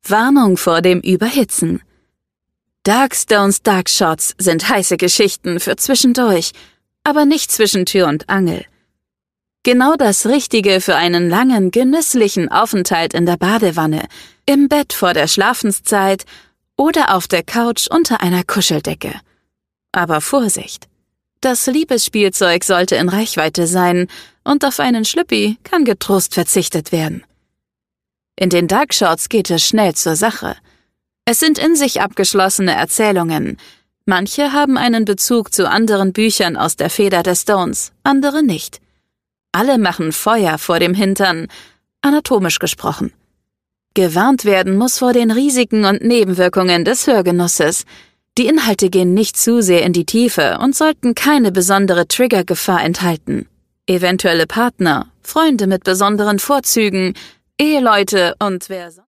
Warnung vor dem Überhitzen. Darkstones Dark Shots sind heiße Geschichten für zwischendurch, aber nicht zwischen Tür und Angel. Genau das Richtige für einen langen, genüsslichen Aufenthalt in der Badewanne, im Bett vor der Schlafenszeit oder auf der Couch unter einer Kuscheldecke. Aber Vorsicht! Das Liebesspielzeug sollte in Reichweite sein und auf einen Schlüppi kann getrost verzichtet werden. In den Dark Shorts geht es schnell zur Sache. Es sind in sich abgeschlossene Erzählungen. Manche haben einen Bezug zu anderen Büchern aus der Feder der Stones, andere nicht. Alle machen Feuer vor dem Hintern, anatomisch gesprochen. Gewarnt werden muss vor den Risiken und Nebenwirkungen des Hörgenusses. Die Inhalte gehen nicht zu sehr in die Tiefe und sollten keine besondere Triggergefahr enthalten. Eventuelle Partner, Freunde mit besonderen Vorzügen, Eheleute und wer sonst